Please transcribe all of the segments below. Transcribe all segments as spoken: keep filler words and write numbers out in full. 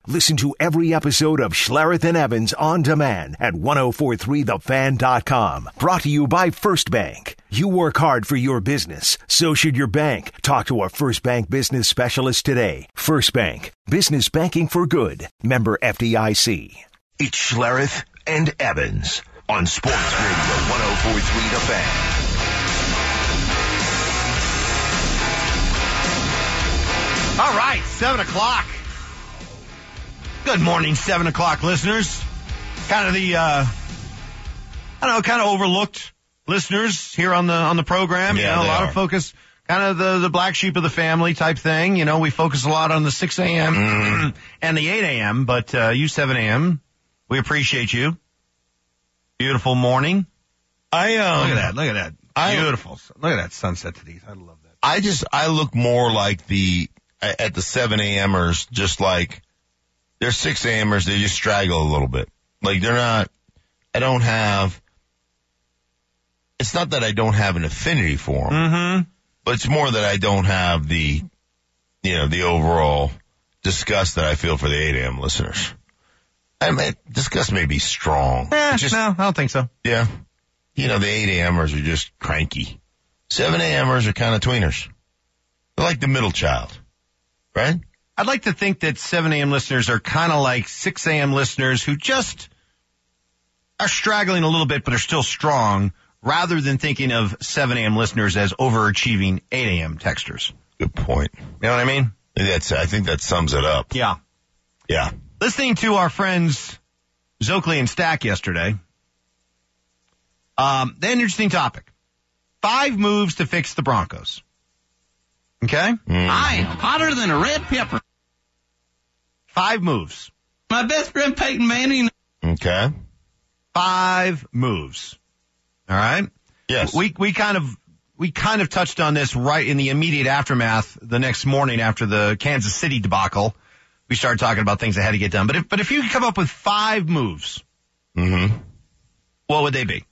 Listen to every episode of Schlereth and Evans on demand at ten forty-three the fan dot com. Brought to you by First Bank. You work hard for your business. So should your bank. Talk to a First Bank business specialist today. First Bank. Business banking for good. Member F D I C. It's Schlereth and Evans on Sports Radio ten forty-three The Fan. All right, seven o'clock. Good morning, seven o'clock listeners. Kind of the, uh, I don't know, kind of overlooked listeners here on the on the program. Yeah, you know, a lot are. of focus, kind of the, the black sheep of the family type thing. You know, we focus a lot on the six a.m. Mm. and the eight a.m., but uh, you seven a.m., we appreciate you. Beautiful morning. I um, Look at that, look at that. I- Beautiful. Look at that sunset today. I love that. I just I look more like the at the seven a.m.ers, just like they're six a.m.ers. They just straggle a little bit. Like they're not. I don't have. It's not that I don't have an affinity for them, Mm-hmm. but it's more that I don't have the, you know, the overall disgust that I feel for the eight a.m. listeners. I mean, disgust may be strong. Eh, It's just, no, I don't think so. yeah. You know, the eight a.m.ers are just cranky. seven a.m.ers are kind of tweeners. They're like the middle child, right? I'd like to think that seven a.m. listeners are kind of like six a.m. listeners who just are straggling a little bit but are still strong, rather than thinking of seven a.m. listeners as overachieving eight a.m. texters. Good point. You know what I mean? That's, I think that sums it up. Yeah. Yeah. Listening to our friends Zokley and Stack yesterday, um, they had an interesting topic. Five moves to fix the Broncos. Okay? Mm. I am hotter than a red pepper. Five moves. My best friend Peyton Manning. Okay. Five moves. All right? Yes. We we kind of we kind of touched on this right in the immediate aftermath the next morning after the Kansas City debacle. We started talking about things that had to get done. But if but if you could come up with five moves, Mm-hmm. what would they be?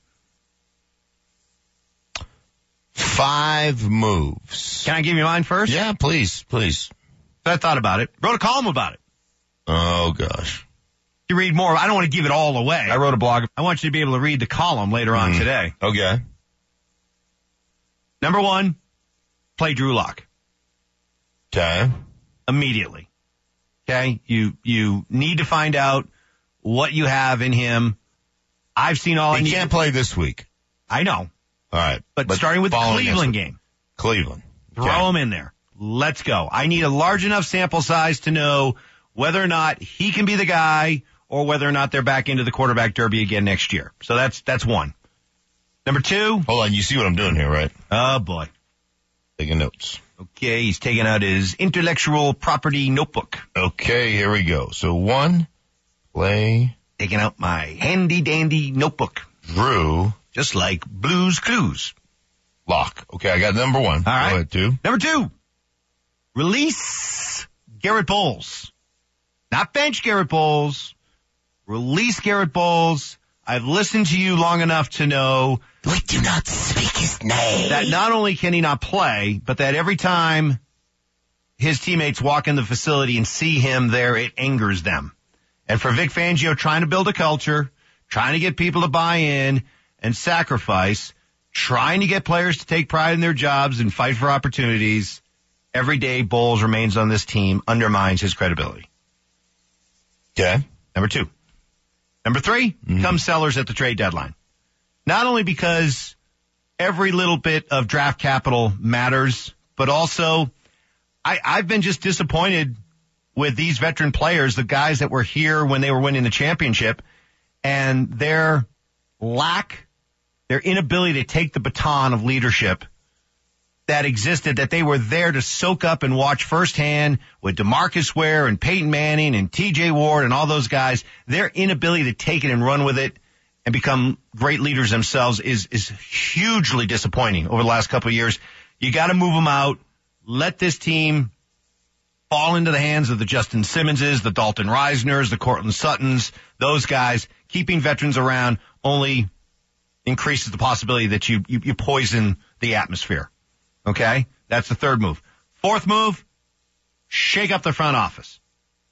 Five moves. Can I give you mine first? Yeah, please, please. I thought about it. Wrote a column about it. Oh, gosh. You read more. I don't want to give it all away. I wrote a blog. I want you to be able to read the column later on Mm. today. Okay. Number one, play Drew Lock Okay. immediately. Okay? You you need to find out what you have in him. I've seen all I He need. can't play this week. I know. All right. But, starting with the following Cleveland next week. game, Cleveland. throw Okay. him in there. Let's go. I need a large enough sample size to know whether or not he can be the guy or whether or not they're back into the quarterback derby again next year. So that's that's one. Number two. Hold on. You see what I'm doing here, right? Oh, boy. Taking notes. Okay, he's taking out his intellectual property notebook. Okay, here we go. So one, play Taking out my handy-dandy notebook. Drew Just like Blue's Clues. Lock. Okay, I got number one. All right. Go ahead, two. Number two. Release Garrett Bowles. Not bench Garrett Bowles. Release Garrett Bowles. I've listened to you long enough to know We do not speak his name. that not only can he not play, but that every time his teammates walk in the facility and see him there, it angers them. And for Vic Fangio trying to build a culture, trying to get people to buy in and sacrifice, trying to get players to take pride in their jobs and fight for opportunities, every day Bowles remains on this team undermines his credibility. Okay. Number two. Number three, Mm-hmm. come sellers at the trade deadline. Not only because every little bit of draft capital matters, but also I, I've been just disappointed with these veteran players, the guys that were here when they were winning the championship, and their lack, their inability to take the baton of leadership that existed, that they were there to soak up and watch firsthand with DeMarcus Ware and Peyton Manning and T J Ward and all those guys. Their inability to take it and run with it and become great leaders themselves is is hugely disappointing over the last couple of years. You got to move them out. Let this team fall into the hands of the Justin Simmonses, the Dalton Reisners, the Cortland Suttons, those guys. Keeping veterans around only increases the possibility that you, you, you poison the atmosphere. Okay? That's the third move. Fourth move, shake up the front office.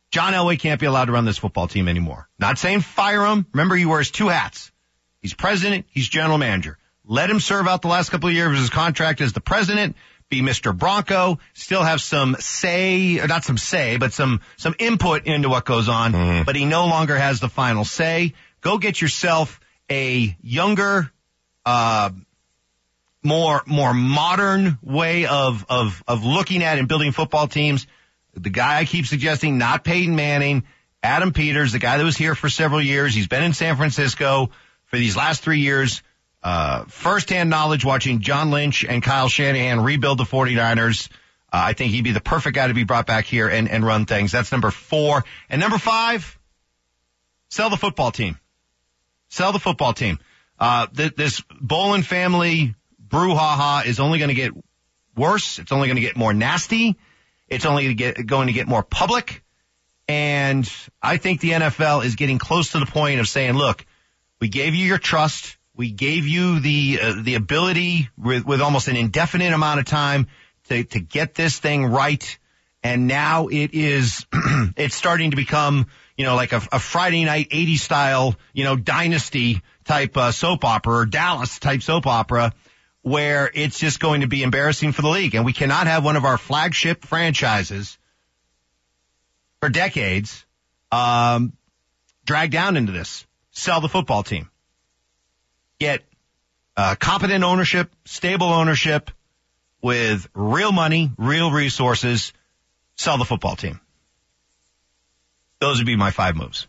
John Elway can't be allowed to run this football team anymore. Not saying fire him. Remember, he wears two hats. He's president. He's general manager. Let him serve out the last couple of years of his contract as the president, be Mister Bronco, still have some say, or not some say, but some, some input into what goes on. Mm-hmm. But he no longer has the final say. Go get yourself a younger, uh, more, more modern way of, of, of looking at and building football teams. The guy I keep suggesting, not Peyton Manning, Adam Peters, the guy that was here for several years. He's been in San Francisco for these last three years. Uh, firsthand knowledge watching John Lynch and Kyle Shanahan rebuild the 49ers. Uh, I think he'd be the perfect guy to be brought back here and, and run things. That's number four. And number five, sell the football team. Sell the football team. Uh, th- this Bolin family brouhaha is only going to get worse. It's only going to get more nasty. It's only to get, going to get more public. And I think the N F L is getting close to the point of saying, look, we gave you your trust. We gave you the uh, the ability with, with almost an indefinite amount of time to, to get this thing right. And now it is, it's starting to become, you know, like a, a Friday night eighties style, you know, dynasty type uh, soap opera or Dallas type soap opera, where it's just going to be embarrassing for the league. And we cannot have one of our flagship franchises for decades um, drag down into this. Sell the football team. Get uh, competent ownership, stable ownership with real money, real resources. Sell the football team. Those would be my five moves.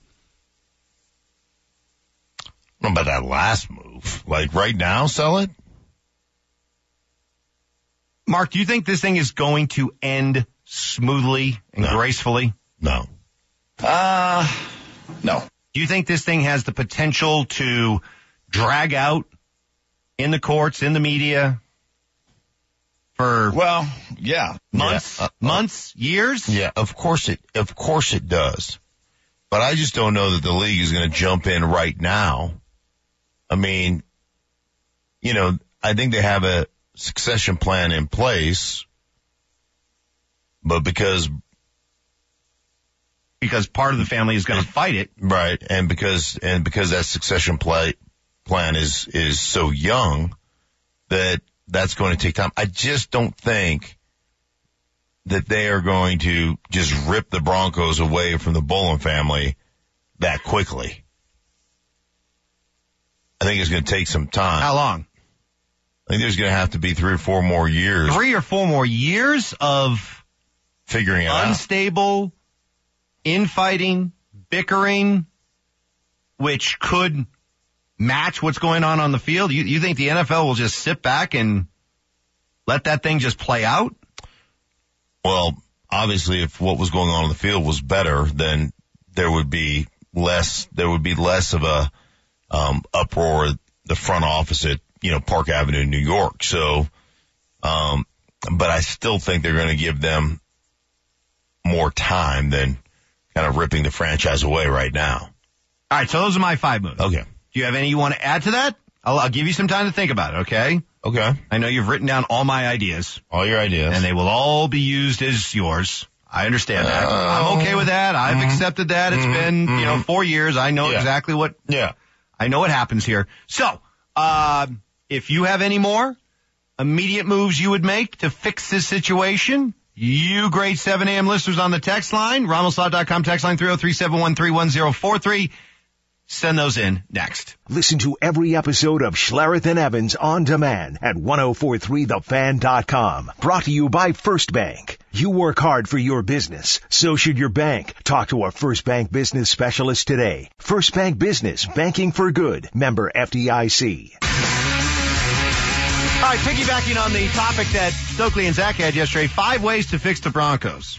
What about that last move? Like right now, sell it? Mark, do you think this thing is going to end smoothly and No. gracefully? No. Uh, no. Do you think this thing has the potential to drag out in the courts, in the media for Well, yeah. months, Yeah. Uh, months, years? Yeah, of course it, of course it does. But I just don't know that the league is going to jump in right now. I mean, you know, I think they have a succession plan in place, but because, Because part of the family is going to fight it. right, and because, and because that succession play, plan is, is so young that that's going to take time. I just don't think that they are going to just rip the Broncos away from the Bolin family that quickly. I think it's going to take some time. How long? I think there's going to have to be three or four more years Three or four more years of figuring it out. unstable, infighting, bickering, which could match what's going on on the field. You, you think the N F L will just sit back and let that thing just play out? Well, obviously, if what was going on in the field was better, then there would be less. There would be less of a um, uproar at the front office at you know Park Avenue, New York. So, um, but I still think they're going to give them more time than kind of ripping the franchise away right now. All right, so those are my five moves. Okay. Do you have any you want to add to that? I'll, I'll give you some time to think about it, okay? Okay. I know you've written down all my ideas, All your ideas. and they will all be used as yours. I understand that. Uh, I'm okay with that. I've mhm. accepted that. It's Mhm. been, you know, Mhm. four years. I know Yeah. exactly what, yeah. I know what happens here. So, uh, if you have any more immediate moves you would make to fix this situation, you great seven a.m. listeners on the text line, Ramos Law dot com text line three oh three, seven one three, one oh four three. Send those in next. Listen to every episode of Schlereth and Evans on demand at ten forty-three the fan dot com. Brought to you by First Bank. You work hard for your business. So should your bank. Talk to a First Bank business specialist today. First Bank Business. Banking for good. Member F D I C. All right, piggybacking on the topic that Stokely and Zach had yesterday, five ways to fix the Broncos.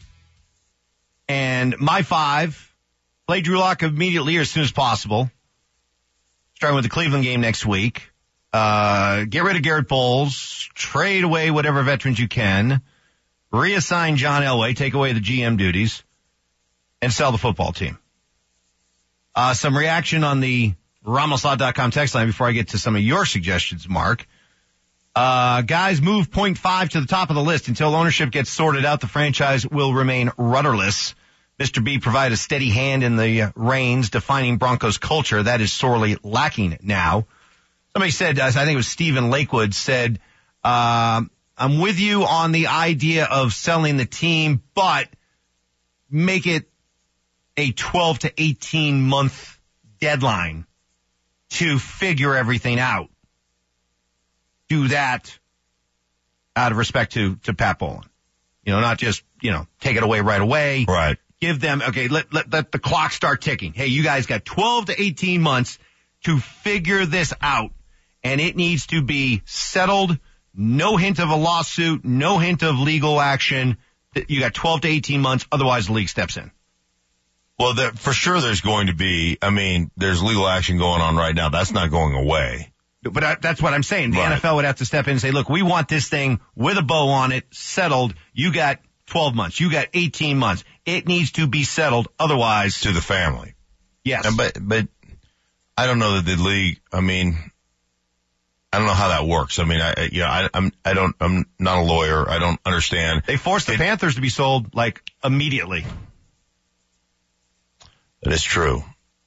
And my five, play Drew Lock immediately or as soon as possible. Starting with the Cleveland game next week. Uh, get rid of Garrett Bowles. Trade away whatever veterans you can. Reassign John Elway. Take away the G M duties. And sell the football team. Uh, some reaction on the Ramos Law dot com text line before I get to some of your suggestions, Mark. Uh, guys, move point five to the top of the list. Until ownership gets sorted out, the franchise will remain rudderless. Mister B provided a steady hand in the reins, defining Broncos culture. That is sorely lacking now. Somebody said, I think it was Stephen Lakewood, said, uh, I'm with you on the idea of selling the team, but make it a twelve to eighteen month deadline to figure everything out. Do that out of respect to, to Pat Bowlen. You know, not just, you know, take it away right away. Right. Give them, okay, let, let, let the clock start ticking. Hey, you guys got twelve to eighteen months to figure this out. And it needs to be settled. No hint of a lawsuit, no hint of legal action. You got twelve to eighteen months. Otherwise, the league steps in. Well, there, for sure there's going to be, I mean, there's legal action going on right now. That's not going away. But I, that's what I'm saying. The right. N F L would have to step in and say, look, we want this thing with a bow on it, settled. You got twelve months. You got eighteen months. It needs to be settled. Otherwise. To the family. Yes. And, but, but I don't know that the league, I mean, I don't know how that works. I mean, I, you know, I, I'm, I don't, I'm not a lawyer. I don't understand. They forced the it, Panthers to be sold like immediately. That is true.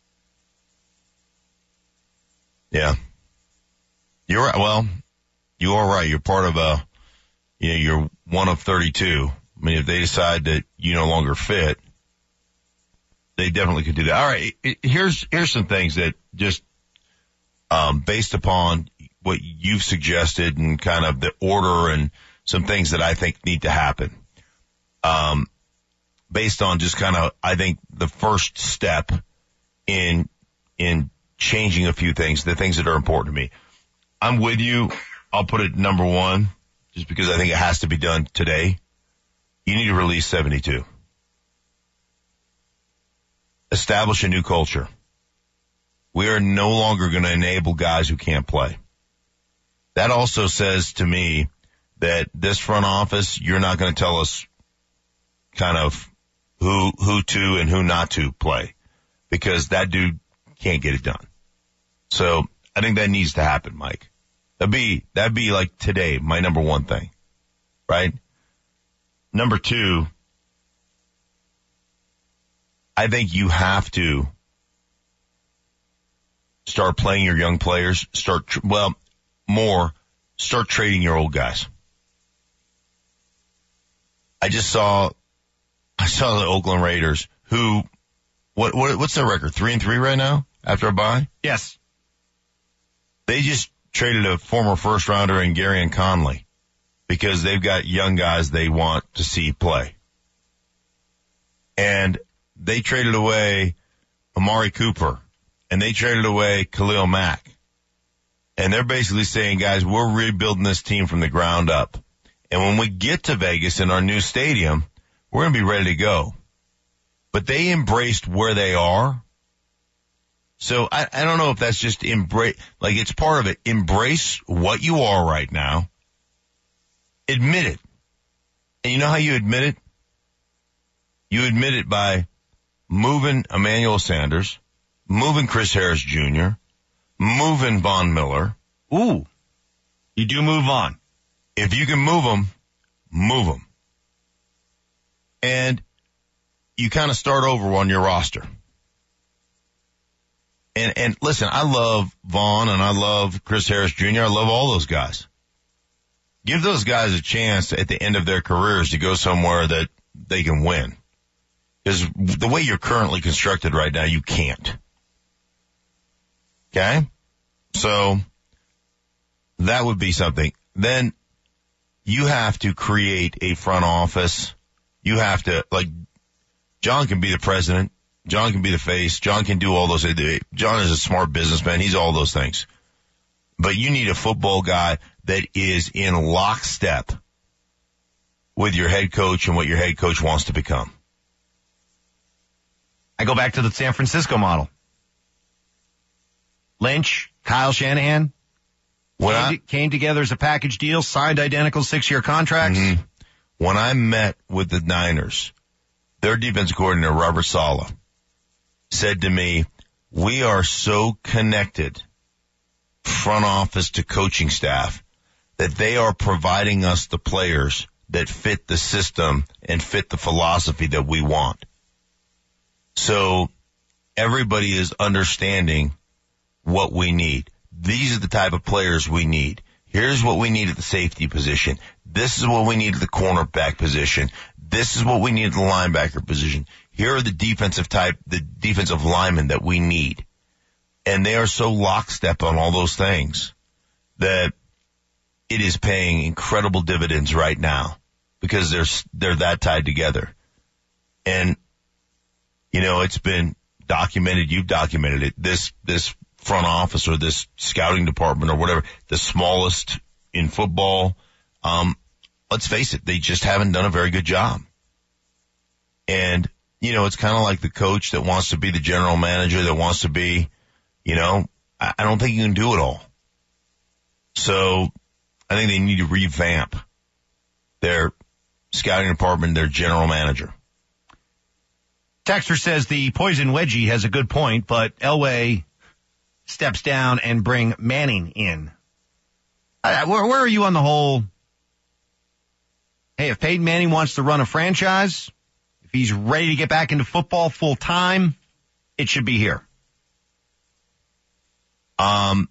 Yeah. You're right. Well, you are right. You're part of a, you know, you're one of thirty-two. I mean, if they decide that you no longer fit, they definitely could do that. All right. Here's, here's some things that just, um, based upon what you've suggested and kind of the order and some things that I think need to happen. Um, based on just kind of, I think the first step in, in changing a few things, the things that are important to me. I'm with you. I'll put it number one, just because I think it has to be done today. You need to release seventy-two. Establish a new culture. We are no longer going to enable guys who can't play. That also says to me that this front office, you're not going to tell us kind of who, who to and who not to play, because that dude can't get it done. So I think that needs to happen, Mike. That'd be, that'd be like today, my number one thing, right? Number two, I think you have to start playing your young players, start, tr- well, more, start trading your old guys. I just saw, I saw the Oakland Raiders who, what, what, what's their record? Three and three right now after a bye? Yes. They just traded a former first rounder in Gary and Conley because they've got young guys they want to see play. And they traded away Amari Cooper and they traded away Khalil Mack. And they're basically saying, guys, we're rebuilding this team from the ground up. And when we get to Vegas in our new stadium, we're going to be ready to go. But they embraced where they are. So I, I don't know if that's just embrace, like it's part of it. Embrace what you are right now. Admit it. And you know how you admit it? You admit it by moving Emmanuel Sanders, moving Chris Harris Junior, moving Von Miller. Ooh, you do move on. If you can move them, move them. And you kind of start over on your roster. And, and listen, I love Vaughn and I love Chris Harris Junior I love all those guys. Give those guys a chance at the end of their careers to go somewhere that they can win. Because the way you're currently constructed right now, you can't. Okay? So that would be something. Then you have to create a front office. You have to, like, John can be the president. John can be the face. John can do all those. John is a smart businessman. He's all those things. But you need a football guy that is in lockstep with your head coach and what your head coach wants to become. I go back to the San Francisco model. Lynch, Kyle Shanahan, when came, I, to, came together as a package deal, signed identical six-year contracts. Mm-hmm. When I met with the Niners, their defense coordinator, Robert Saleh, said to me, we are so connected, front office to coaching staff, that they are providing us the players that fit the system and fit the philosophy that we want. So everybody is understanding what we need. These are the type of players we need. Here's what we need at the safety position. This is what we need at the cornerback position. This is what we need at the linebacker position. Here are the defensive type, the defensive linemen that we need. And they are so lockstep on all those things that it is paying incredible dividends right now because they're, they're that tied together. And, you know, it's been documented. You've documented it. This, this front office or this scouting department or whatever, the smallest in football. Um, let's face it. They just haven't done a very good job. And, you know, it's kind of like the coach that wants to be the general manager that wants to be, you know, I, I don't think you can do it all. So I think they need to revamp their scouting department, their general manager. Texter says the poison wedgie has a good point, but Elway steps down and bring Manning in. Uh, where, where are you on the whole? Hey, if Peyton Manning wants to run a franchise, if he's ready to get back into football full time, it should be here. Um,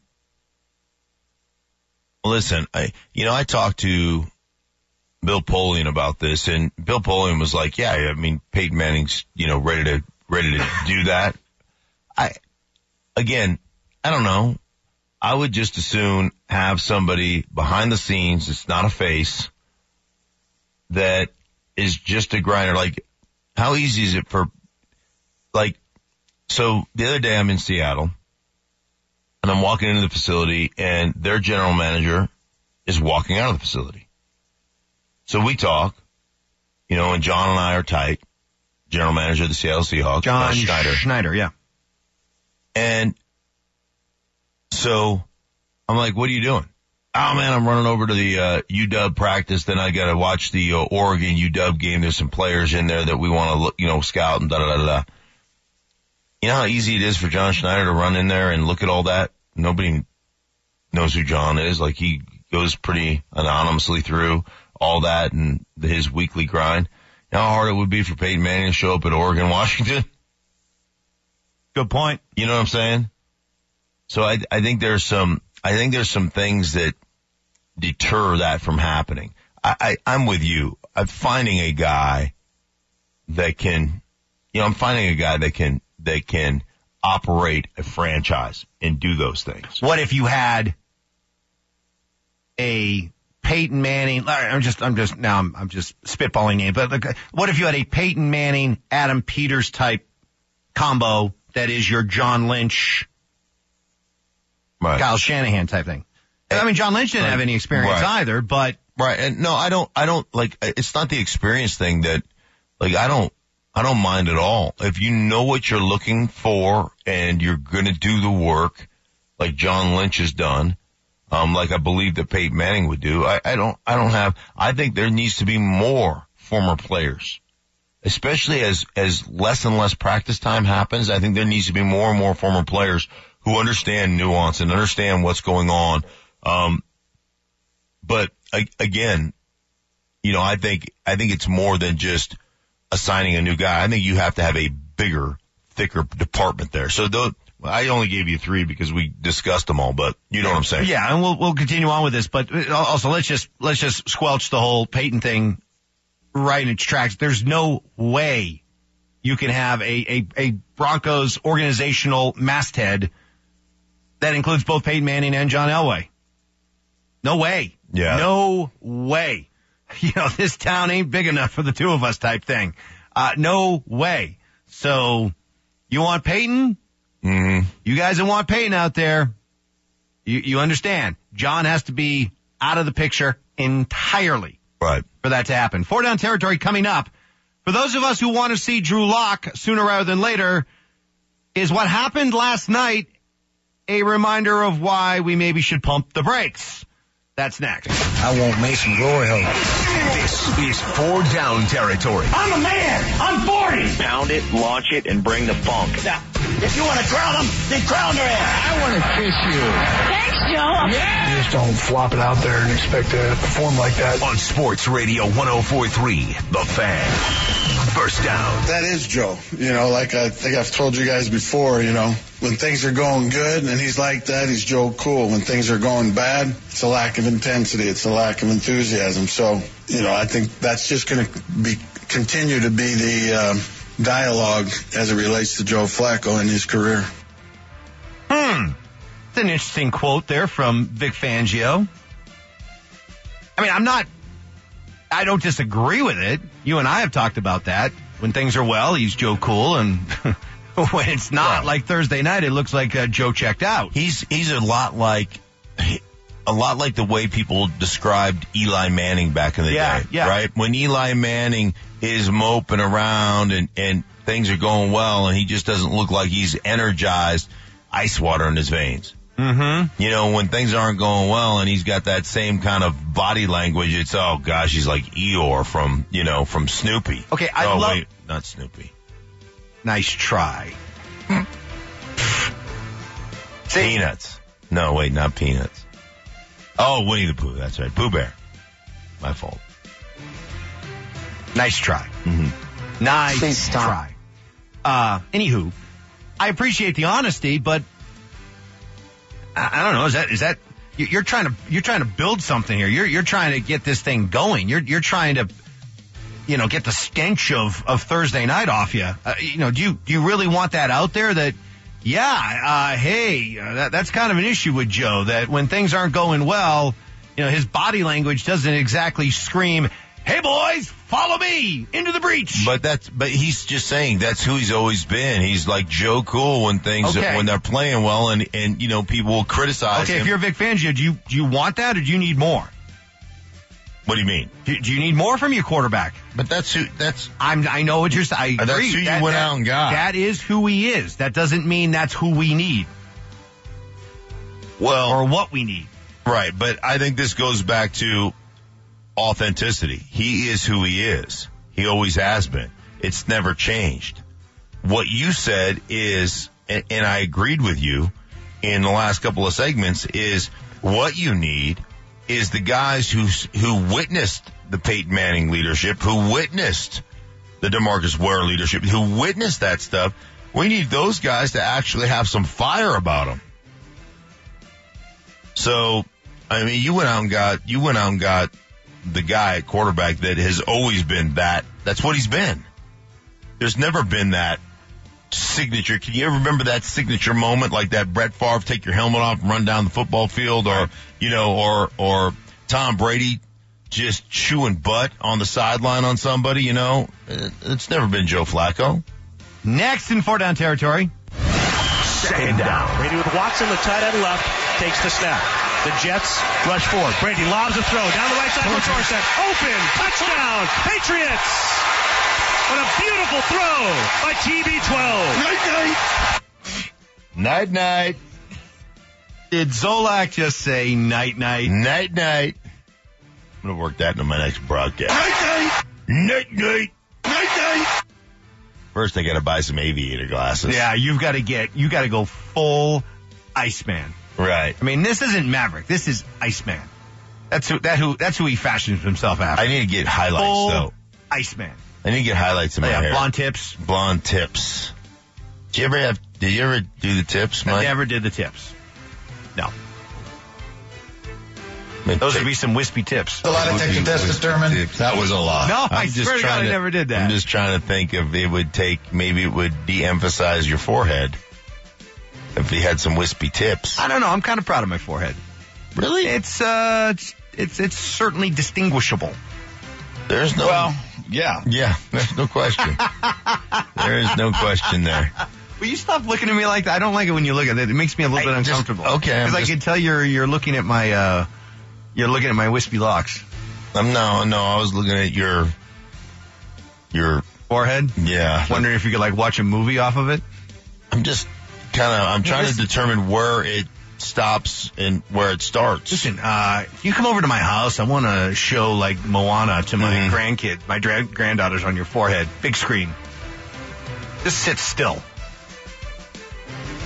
listen, I, you know, I talked to Bill Polian about this, and Bill Polian was like, yeah, I mean, Peyton Manning's, you know, ready to, ready to do that. I, again, I don't know. I would just as soon have somebody behind the scenes that's not a face that is just a grinder. Like, how easy is it for, like, so the other day I'm in Seattle and I'm walking into the facility and their general manager is walking out of the facility. So we talk, you know, and John and I are tight. General manager of the Seattle Seahawks. John uh, Schneider. Schneider, yeah. And so I'm like, what are you doing? Oh man, I'm running over to the, uh, U W practice. Then I got to watch the uh, Oregon U W game. There's some players in there that we want to look, you know, scout and da da da da. You know how easy it is for John Schneider to run in there and look at all that? Nobody knows who John is. Like, he goes pretty anonymously through all that and his weekly grind. You know how hard it would be for Peyton Manning to show up at Oregon, Washington? Good point. You know what I'm saying? So I, I think there's some, I think there's some things that deter that from happening. I, I, I'm with you. I'm finding a guy that can, you know, I'm finding a guy that can, that can operate a franchise and do those things. What if you had a Peyton Manning? I'm just, I'm just, now I'm, I'm just spitballing names, but look, what if you had a Peyton Manning, Adam Peters type combo that is your John Lynch, right. Kyle Shanahan type thing? I mean, John Lynch didn't right. have any experience right. either, but. Right. And no, I don't, I don't like, it's not the experience thing that, like, I don't, I don't mind at all. If you know what you're looking for and you're going to do the work like John Lynch has done, um, like I believe that Peyton Manning would do, I, I don't, I don't have, I think there needs to be more former players, especially as, as less and less practice time happens. I think there needs to be more and more former players who understand nuance and understand what's going on. Um, but I, again, you know, I think, I think it's more than just assigning a new guy. I think you have to have a bigger, thicker department there. So though, I only gave you three because we discussed them all, but you know what I'm saying? Yeah, and we'll, we'll continue on with this, but also let's just, let's just squelch the whole Peyton thing right in its tracks. There's no way you can have a, a, a Broncos organizational masthead that includes both Peyton Manning and John Elway. No way. Yeah. No way. You know, this town ain't big enough for the two of us type thing. Uh, no way. So, you want Peyton? Mm-hmm. You guys that want Peyton out there, you, you understand. John has to be out of the picture entirely. Right. For that to happen. Four down territory coming up. For those of us who want to see Drew Lock sooner rather than later, is what happened last night a reminder of why we maybe should pump the brakes? That's next. I want Mason Glory home. This is Four Down Territory. I'm a man. I'm forty. Pound it, launch it, and bring the funk. Now, If you want to crown them, then crown their ass. I want to kiss you. Thanks, Joe. Yeah. You just don't flop it out there and expect to perform like that. On Sports Radio one oh four point three, The Fan. First down. That is Joe. You know, like I think I've told you guys before, you know, when things are going good and he's like that, he's Joe Cool. When things are going bad, it's a lack of intensity. It's a lack of enthusiasm. So, you know, I think that's just going to be continue to be the um, dialogue as it relates to Joe Flacco in his career. Hmm. It's an interesting quote there from Vic Fangio. I mean, I'm not, I don't disagree with it. You and I have talked about that. When things are well, he's Joe Cool, and when it's not, Right. like Thursday night, it looks like uh, Joe checked out. He's he's a lot like a lot like the way people described Eli Manning back in the Yeah, day, yeah. right? When Eli Manning is moping around and and things are going well, and he just doesn't look like he's energized, ice water in his veins. Mm-hmm. You know, when things aren't going well and he's got that same kind of body language, it's, oh gosh, he's like Eeyore from, you know, from Snoopy. Okay, I oh, love- wait, not Snoopy. Nice try. Peanuts. No, wait, not Peanuts. Oh, Winnie the Pooh, that's right. Pooh Bear. My fault. Nice try. Mm-hmm. Nice Please stop. try. Uh, anywho, I appreciate the honesty, but I, I don't know. Is that is that you- you're trying to you're trying to build something here? You're you're trying to get this thing going. You're you're trying to, you know, get the stench of, of Thursday night off you. Uh, you know, do you do you really want that out there? That yeah, uh, hey, uh, that, that's kind of an issue with Joe. That when things aren't going well, you know, his body language doesn't exactly scream, "Hey boys, follow me into the breach." But that's, but he's just saying that's who he's always been. He's like Joe Cool when things, Okay. when they're playing well and, and, you know, people will criticize Okay, him. if you're Vic Fangio, do you do you want that or do you need more? What do you mean? Do, do you need more from your quarterback? But that's who, that's, I'm I know what you're saying. I Uh, that's agree. who you That- went that- out and got. That is who he is. That doesn't mean that's who we need well, or what we need. right. But I think this goes back to authenticity. He is who he is. He always has been. It's never changed. What you said is, and, and I agreed with you in the last couple of segments, is what you need is the guys who who witnessed the Peyton Manning leadership, who witnessed the DeMarcus Ware leadership, who witnessed that stuff. We need those guys to actually have some fire about them. So, I mean, you went out and got you went out and got the guy at quarterback that has always been that. That's what he's been. There's never been that signature. Can you ever remember that signature moment, like that Brett Favre take your helmet off and run down the football field, or you know, or or Tom Brady just chewing butt on the sideline on somebody? You know, it's never been Joe Flacco. Next in four down territory. Second down. Brady with Watson, the tight end left, takes the snap. The Jets rush forward. Brady lobs a throw down the right side for Dorsett. Open, touchdown, Patriots! What a beautiful throw by T B twelve. Night, night. Night night, Did Zolak just say night night? night night. I'm gonna work that into my next broadcast. Night, night. Night night. Night, night. First, I gotta buy some aviator glasses. Yeah, you've got to get you got to go full Iceman. Right. I mean, this isn't Maverick. This is Iceman. That's who that who that's who he fashions himself after. I need to get highlights full though. Iceman. I need to get highlights in my Oh, yeah, hair. blonde tips. Blonde tips. Did you ever have? Did you ever do the tips, I Mike? never did the tips. No. Like, Those take- would be some wispy tips. A lot of Texas tests determined. That was a lot. No, I I'm just swear to God, trying I to, never did that. I'm just trying to think if it would take, maybe it would de-emphasize your forehead if you had some wispy tips. I don't know. I'm kind of proud of my forehead. Really? It's uh, it's it's, it's certainly distinguishable. There's no. Well, yeah. yeah, there's no question. There is no question there. Will you stop looking at me like that? I don't like it when you look at it. It makes me a little I bit just- uncomfortable. okay, I'm Because I just- can tell you're you're looking at my uh, you're looking at my wispy locks. Um, no, no, I was looking at your, your, Forehead. yeah. Wondering if you could like watch a movie off of it. I'm just kind of, I'm trying this- to determine where it stops and where it starts. Listen, uh, you come over to my house. I want to show like Moana to my Mhm. grandkid, my dra- granddaughters on your forehead, big screen. Just sit still.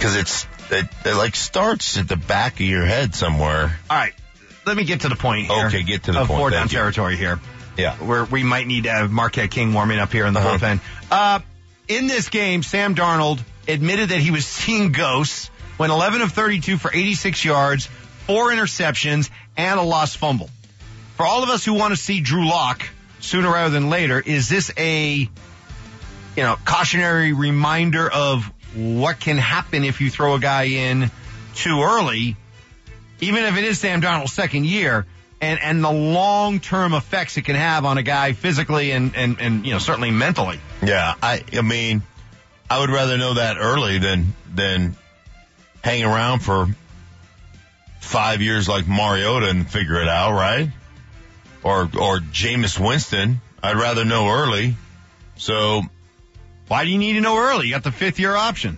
Because it's, it, it like starts at the back of your head somewhere. All right. Let me get to the point here. Okay, get to the of point. Four down Thank you. territory here. Yeah. Where we might need to have Marquette King warming up here in the Uh-huh. bullpen. Uh, in this game, Sam Darnold admitted that he was seeing ghosts, went eleven of thirty-two for eighty-six yards, four interceptions, and a lost fumble. For all of us who want to see Drew Lock sooner rather than later, is this a, you know, cautionary reminder of what can happen if you throw a guy in too early, even if it is Sam Darnold's second year, and, and the long-term effects it can have on a guy physically and, and, and, you know, certainly mentally? Yeah, I, I mean, I would rather know that early than, than hang around for five years like Mariota and figure it out, right? Or, or Jameis Winston. I'd rather know early. So why do you need to know early? You got the fifth year option.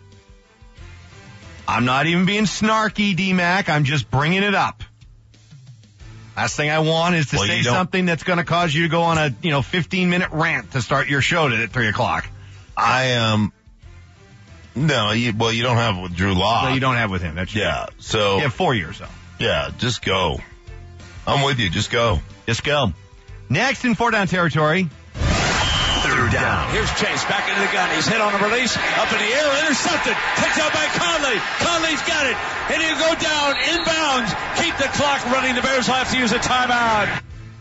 I'm not even being snarky, D-Mac. I'm just bringing it up. Last thing I want is to well, say something that's going to cause you to go on a, you know, fifteen minute rant to start your show at three o'clock. I, um, no, you, well, you don't have it with Drew Lock. No, you don't have with him. That's true. Yeah. So. You have four years though. Yeah, just go. I'm with you. Just go. Just go. Next in four down territory. Third down. Here's Chase back into the gun. He's hit on a release. Up in the air. Intercepted. Picked up by Conley. Conley's got it. And he'll go down inbounds. Keep the clock running. The Bears will have to use a timeout.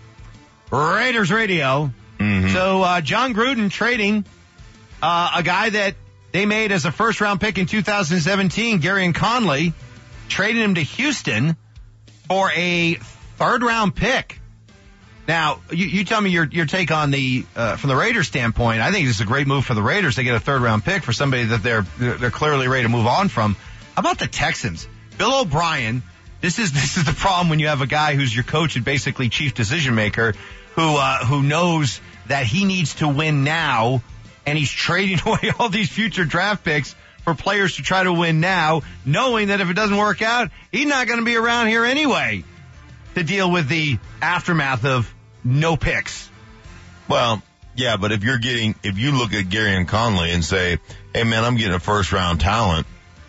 Raiders radio. Mm-hmm. So uh, John Gruden trading uh, a guy that they made as a first round pick in two thousand seventeen, Gary and Conley, trading him to Houston for a third round pick. Now, you, you tell me your your take on the uh, from the Raiders standpoint. I think this is a great move for the Raiders to get a third round pick for somebody that they're they're clearly ready to move on from. How about the Texans? Bill O'Brien. This is this is the problem when you have a guy who's your coach and basically chief decision maker, who uh, who knows that he needs to win now, and he's trading away all these future draft picks for players to try to win now, knowing that if it doesn't work out, he's not going to be around here anyway to deal with the aftermath of no picks. Well, yeah, but if you're getting, if you look at Gary and Conley and say, hey man, I'm getting a first round talent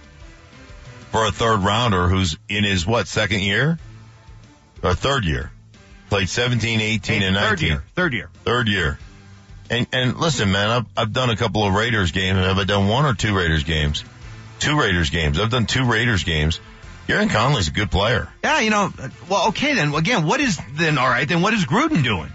for a third rounder who's in his, what, second year? Or third year? Played seventeen, eighteen, and nineteen. Third year. Third year. Third year. And, and listen, man, I've, I've done a couple of Raiders games. Have I done one or two Raiders games? Two Raiders games. I've done two Raiders games. Gary Conley's a good player. Yeah, you know, well, okay then. Again, what is, then, all right, then what is Gruden doing?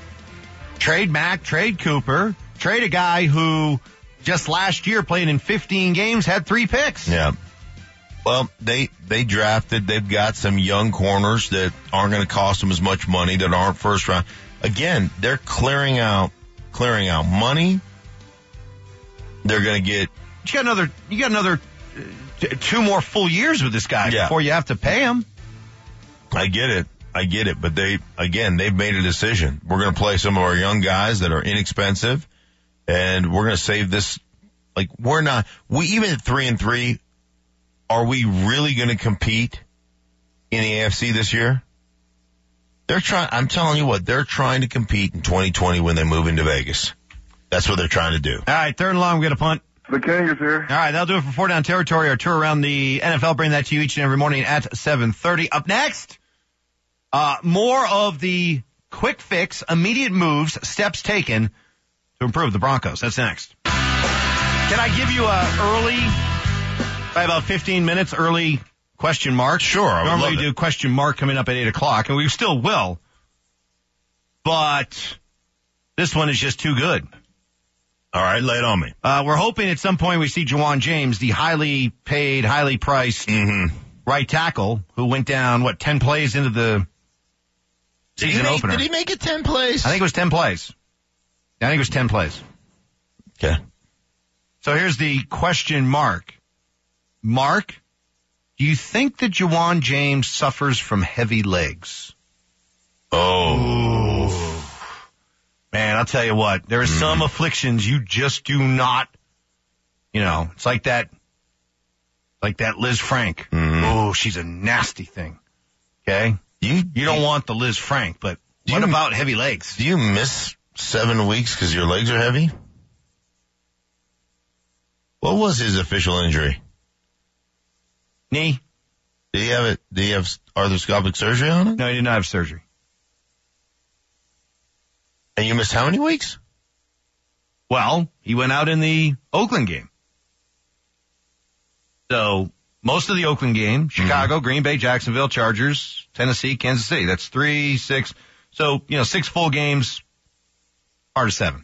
Trade Mack, trade Cooper, trade a guy who just last year played in fifteen games, had three picks. Yeah. Well, they, they drafted, they've got some young corners that aren't going to cost them as much money, that aren't first round. Again, they're clearing out, clearing out money. They're going to get. You got another, you got another, uh, two more full years with this guy yeah. before you have to pay him. I get it. I get it. But they, again, they've made a decision. We're going to play some of our young guys that are inexpensive, and we're going to save this. Like, we're not, we, even at three and three, are we really going to compete in the A F C this year? They're trying, I'm telling you what, they're trying to compete in twenty twenty when they move into Vegas. That's what they're trying to do. All right, third and long, we got a punt. The King is here. All right, that'll do it for four down territory. Our tour around the N F L, bring that to you each and every morning at seven thirty. Up next, uh, more of the quick fix, immediate moves, steps taken to improve the Broncos. That's next. Can I give you a early, by about fifteen minutes, early question mark? Sure, I would Normally love we it. do question mark coming up at eight o'clock, and we still will. But this one is just too good. All right, lay it on me. Uh, we're hoping at some point we see Juwan James, the highly paid, highly priced Mm-hmm. right tackle, who went down, what, ten plays into the season did he make, opener. Did he make it ten plays? I think it was ten plays. I think it was ten plays. Okay. So here's the question mark. Mark, do you think that Juwan James suffers from heavy legs? Oh. Ooh. Man, I'll tell you what, there are Mm. some afflictions you just do not, you know, it's like that, like that Liz Frank. Mm. Oh, she's a nasty thing. Okay? You, You don't want the Liz Frank, but Do what you- about heavy legs? Do you miss seven weeks because your legs are heavy? What was his official injury? Knee. Did he have it? Did he have arthroscopic surgery on it? No, he did not have surgery. And you missed how many weeks? Well, he went out in the Oakland game. So most of the Oakland game, Chicago, mm-hmm. Green Bay, Jacksonville, Chargers, Tennessee, Kansas City. That's three, six. So, you know, six full games, part of seven.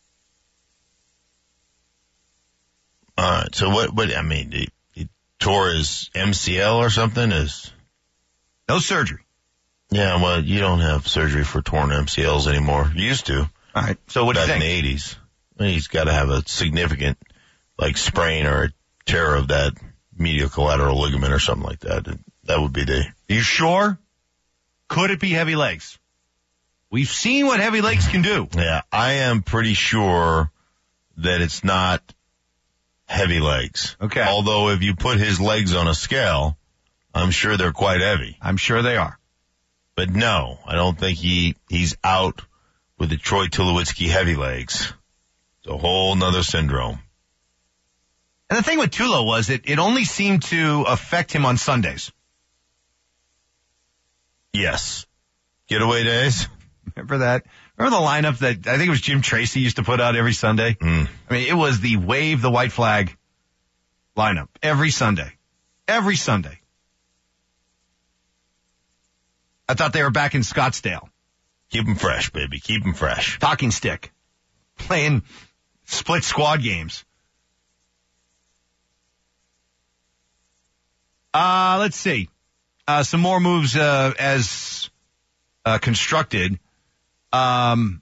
All right. So what, what, I mean, he, he tore his M C L or something? Is No surgery. Yeah, well, you don't have surgery for torn M C Ls anymore. You used to. All right. So what do you think? Back in the eighties. I mean, he's got to have a significant, like, sprain or a tear of that medial collateral ligament or something like that. That would be the... You sure? Could it be heavy legs? We've seen what heavy legs can do. Yeah, I am pretty sure that it's not heavy legs. Okay. Although if you put his legs on a scale, I'm sure they're quite heavy. I'm sure they are. But no, I don't think he he's out with the Troy Tulowitzki heavy legs. It's a whole nother syndrome. And the thing with Tulo was it, it only seemed to affect him on Sundays. Yes. Getaway days. Remember that? Remember the lineup that I think it was Jim Tracy used to put out every Sunday? Mm. I mean, it was the wave the white flag lineup every Sunday. Every Sunday. I thought they were back in Scottsdale. Keep them fresh, baby. Keep them fresh. Talking stick. Playing split squad games. Uh, let's see. Uh, some more moves, uh, as, uh, constructed. Um,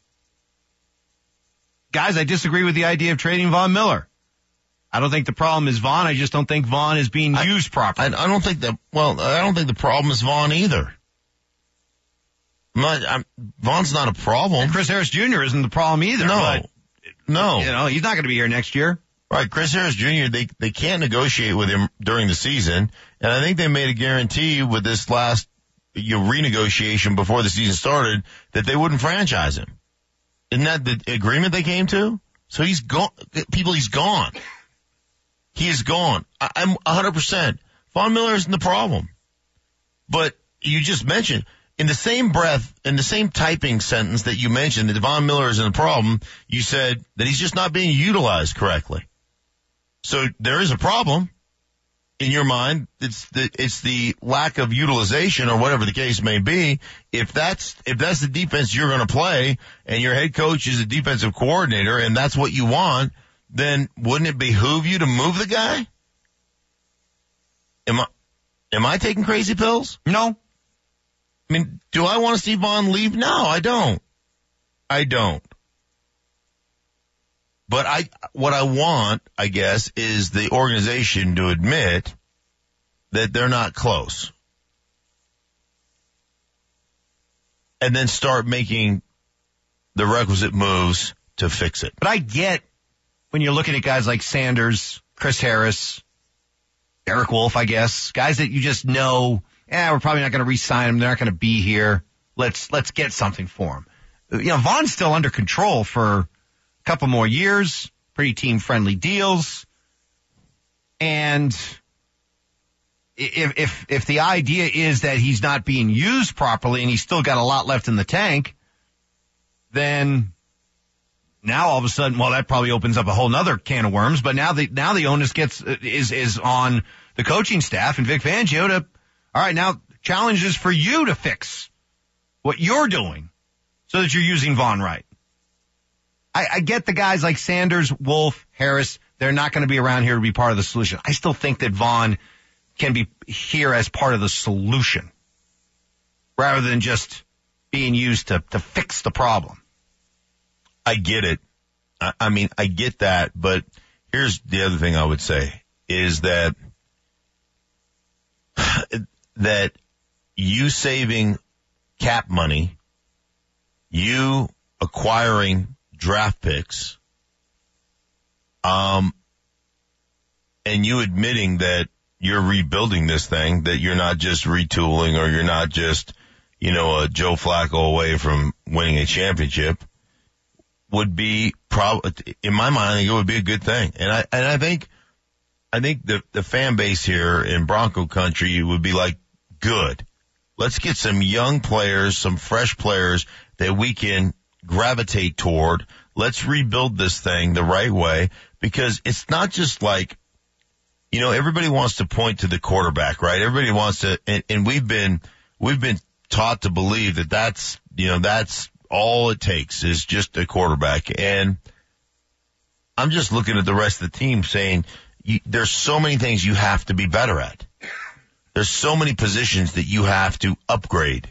guys, I disagree with the idea of trading Von Miller. I don't think the problem is Von. I just don't think Von is being I, used properly. I, I don't think that, well, I don't think the problem is Von either. I'm not, I'm, Von's not a problem. And Chris Harris Junior isn't the problem either. No. But, no. You know, he's not going to be here next year. Right, Chris Harris Junior, they they can't negotiate with him during the season, and I think they made a guarantee with this last you know, renegotiation before the season started that they wouldn't franchise him. Isn't that the agreement they came to? So he's gone. People, he's gone. He is gone. I, I'm one hundred percent. Von Miller isn't the problem. But you just mentioned, in the same breath, in the same typing sentence that you mentioned that Von Miller isn't a problem, you said that he's just not being utilized correctly. So there is a problem in your mind. It's the, it's the lack of utilization or whatever the case may be. If that's, if that's the defense you're going to play and your head coach is a defensive coordinator and that's what you want, then wouldn't it behoove you to move the guy? Am I, am I taking crazy pills? No. I mean, do I want to see Von leave? No, I don't. I don't. But I, what I want, I guess, is the organization to admit that they're not close. And then start making the requisite moves to fix it. But I get when you're looking at guys like Sanders, Chris Harris, Derek Wolfe, I guess, guys that you just know, eh, we're probably not going to re-sign them. They're not going to be here. Let's, let's get something for them. You know, Von's still under control for couple more years, pretty team-friendly deals. And if, if, if the idea is that he's not being used properly and he's still got a lot left in the tank, then now all of a sudden, well, that probably opens up a whole nother can of worms, but now the, now the onus gets, is, is on the coaching staff and Vic Fangio to, all right, now challenges for you to fix what you're doing so that you're using Von right. I, I get the guys like Sanders, Wolfe, Harris. They're not going to be around here to be part of the solution. I still think that Von can be here as part of the solution rather than just being used to, to fix the problem. I get it. I, I mean, I get that, but here's the other thing I would say is that, that you saving cap money, you acquiring draft picks, um, and you admitting that you're rebuilding this thing, that you're not just retooling or you're not just, you know, a Joe Flacco away from winning a championship, would be prob, in my mind, I think it would be a good thing. And I, and I think, I think the, the fan base here in Bronco country would be like, good. Let's get some young players, some fresh players that we can gravitate toward. Let's rebuild this thing the right way, because it's not just like, you know, everybody wants to point to the quarterback, right? Everybody wants to, and, and we've been, we've been taught to believe that that's, you know, that's all it takes is just a quarterback. And I'm just looking at the rest of the team saying, you, there's so many things you have to be better at. There's so many positions that you have to upgrade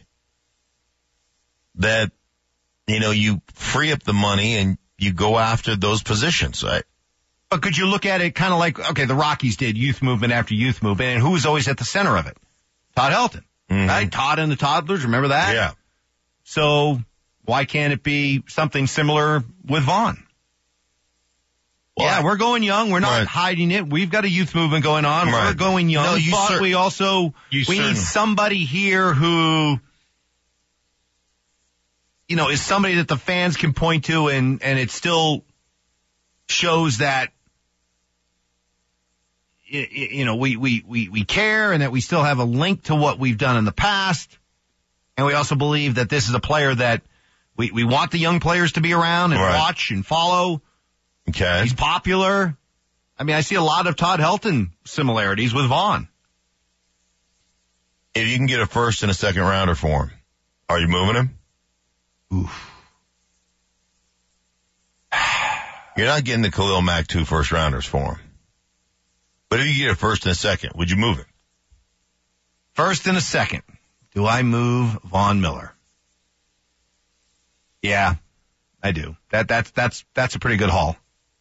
that, you know, you free up the money and you go after those positions. Right? But could you look at it kind of like, okay, the Rockies did youth movement after youth movement, and who was always at the center of it? Todd Helton, mm-hmm. right? Todd and the Toddlers, remember that? Yeah. So why can't it be something similar with Vaughn? Well, yeah, we're going young. We're not right. hiding it. We've got a youth movement going on. Right. We're going young. No, you but cer- we also, we certain. need somebody here who, you know, is somebody that the fans can point to, and, and it still shows that, you know, we, we, we, we care and that we still have a link to what we've done in the past. And we also believe that this is a player that we, we want the young players to be around and right. watch and follow. Okay. He's popular. I mean, I see a lot of Todd Helton similarities with Vaughn. If you can get a first and a second rounder for him, are you moving him? Oof. You're not getting the Khalil Mack two first rounders for him. But if you get a first and a second, would you move him? First and a second. Do I move Von Miller? Yeah, I do. That that's that's that's a pretty good haul.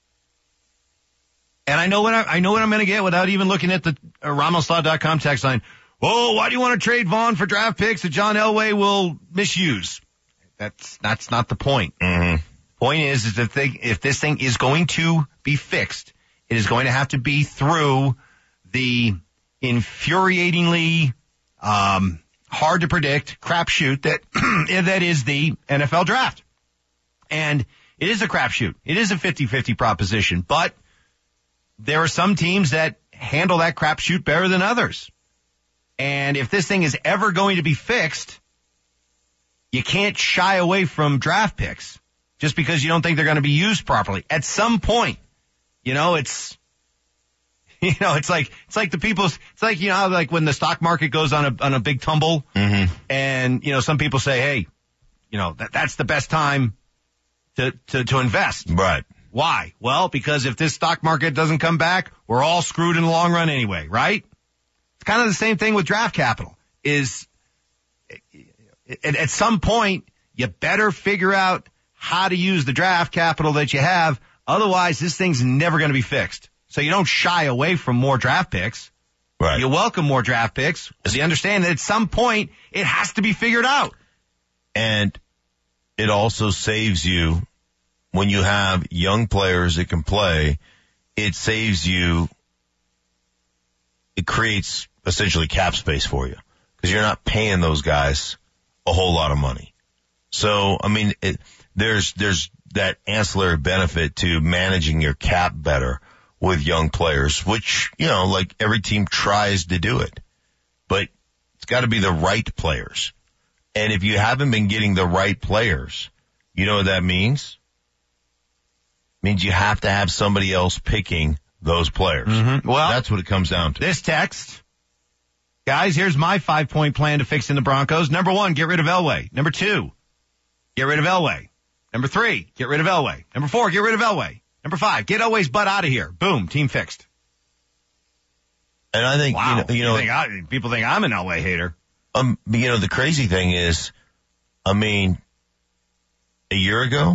And I know what I, I know what I'm going to get without even looking at the uh, Ramos Law dot com text line. Oh, why do you want to trade Vaughn for draft picks that John Elway will misuse? That's that's not the point. Mm-hmm. Point is, is that they, if this thing is going to be fixed, it is going to have to be through the infuriatingly um, hard to predict crapshoot that that is the N F L draft. And it is a crapshoot. It is a fifty-fifty proposition, but there are some teams that handle that crapshoot better than others. And if this thing is ever going to be fixed, you can't shy away from draft picks just because you don't think they're going to be used properly. At some point, you know, it's, you know, it's like, it's like the people's, it's like, you know, like when the stock market goes on a, on a big tumble mm-hmm. and, you know, some people say, hey, you know, that, that's the best time to, to, to invest. Right. Why? Well, because if this stock market doesn't come back, we're all screwed in the long run anyway, right? It's kind of the same thing with draft capital. Is at, at some point, you better figure out how to use the draft capital that you have. Otherwise, this thing's never going to be fixed. So you don't shy away from more draft picks. Right. You welcome more draft picks because you understand that at some point, it has to be figured out. And it also saves you. When you have young players that can play, it saves you, it creates essentially cap space for you because you're not paying those guys a whole lot of money. So, I mean, it, there's, there's that ancillary benefit to managing your cap better with young players, which, you know, like every team tries to do it, but it's got to be the right players. And if you haven't been getting the right players, you know what that means? Means you have to have somebody else picking those players. Mm-hmm. Well, that's what it comes down to. This text, guys, here's my five-point plan to fixing the Broncos. Number one, get rid of Elway. Number two, get rid of Elway. Number three, get rid of Elway. Number four, get rid of Elway. Number five, get Elway's butt out of here. Boom, team fixed. And I think, wow. you know, you know you think I, people think I'm an Elway hater. Um, you know, the crazy thing is, I mean, a year ago,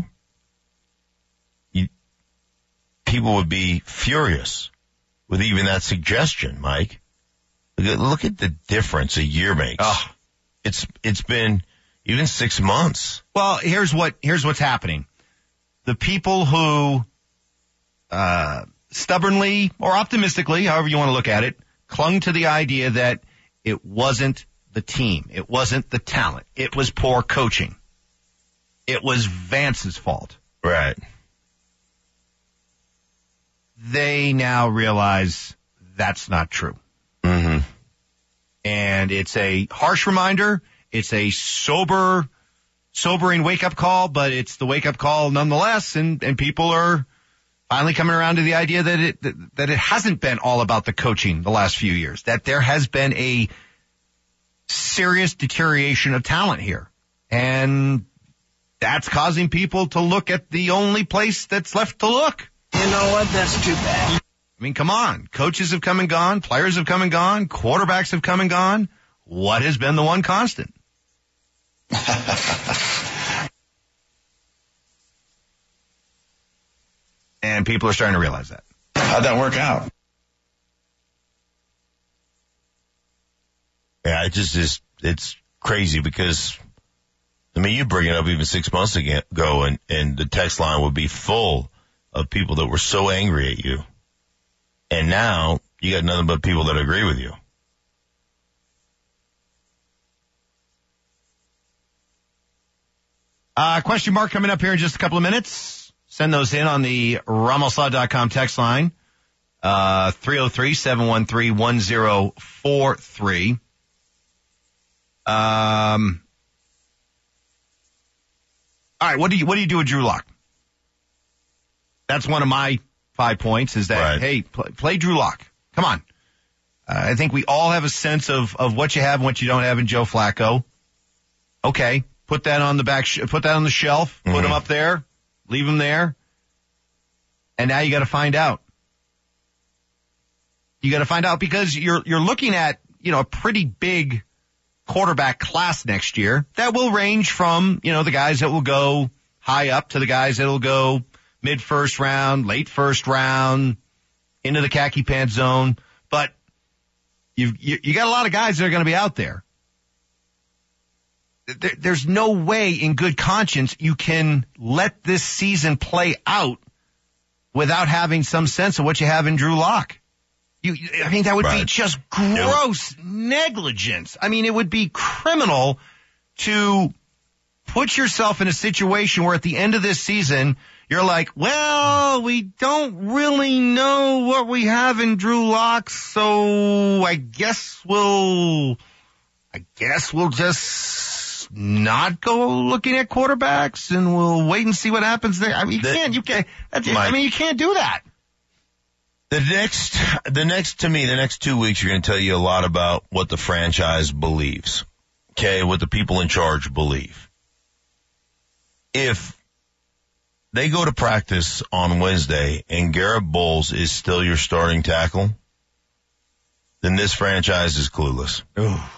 people would be furious with even that suggestion, Mike. Look at the difference a year makes. Oh. It's it's been even six months. Well, here's what here's what's happening. The people who uh stubbornly or optimistically, however you want to look at it, clung to the idea that it wasn't the team. It wasn't the talent. It was poor coaching. It was Vance's fault. Right. They now realize that's not true. Mm-hmm. And it's a harsh reminder. It's a sober, sobering wake-up call, but it's the wake-up call nonetheless, and, and people are finally coming around to the idea that it that, that it hasn't been all about the coaching the last few years, that there has been a serious deterioration of talent here. And that's causing people to look at the only place that's left to look. You know what? That's too bad. I mean, come on. Coaches have come and gone. Players have come and gone. Quarterbacks have come and gone. What has been the one constant? And people are starting to realize that. How'd that work out? Yeah, it just is, it's crazy because, I mean, you bring it up even six months ago and, and the text line would be full of people that were so angry at you. And now you got nothing but people that agree with you. Uh, question mark coming up here in just a couple of minutes. Send those in on the Ramos Law dot com text line. Uh, three oh three, seven one three, one oh four three. Um, all right. What do you, what do you do with Drew Lock? That's one of my five points is that, right. hey, play, play Drew Lock. Come on. Uh, I think we all have a sense of, of what you have and what you don't have in Joe Flacco. Okay. Put that on the back, sh- put that on the shelf, mm-hmm. put him up there, leave him there. And now you got to find out. You got to find out because you're, you're looking at, you know, a pretty big quarterback class next year that will range from, you know, the guys that will go high up to the guys that will go mid first round, late first round, into the khaki pants zone. But you've, you you got a lot of guys that are going to be out there. there. There's no way in good conscience you can let this season play out without having some sense of what you have in Drew Lock. You, I mean, that would right. be just gross negligence. I mean, it would be criminal to put yourself in a situation where at the end of this season, you're like, well, we don't really know what we have in Drew Lock, so I guess we'll, I guess we'll just not go looking at quarterbacks and we'll wait and see what happens there. I mean, you the, can't, you can't, that's, Mike, I mean, you can't do that. The next, the next, to me, the next two weeks are going to tell you a lot about what the franchise believes. Okay, what the people in charge believe. If they go to practice on Wednesday and Garrett Bowles is still your starting tackle, then this franchise is clueless. Ooh.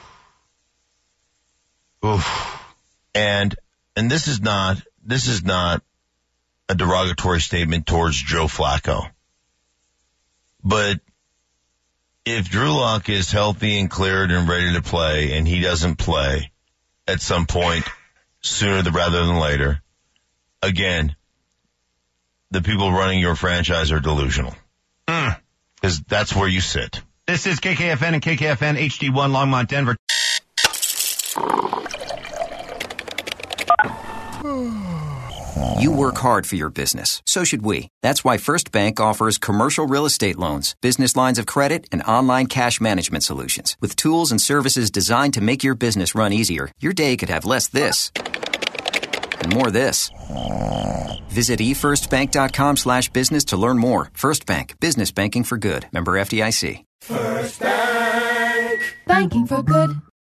Oof. And, and this is not, this is not a derogatory statement towards Joe Flacco. But if Drew Lock is healthy and cleared and ready to play and he doesn't play at some point sooner rather than later, again, the people running your franchise are delusional. Mm. Because that's where you sit. This is K K F N and K K F N H D one Longmont, Denver. You work hard for your business. So should we. That's why First Bank offers commercial real estate loans, business lines of credit, and online cash management solutions. With tools and services designed to make your business run easier, your day could have less this and more this. Visit e first bank dot com slash business to learn more. First Bank. Business banking for good. Member F D I C. First Bank. Banking for good.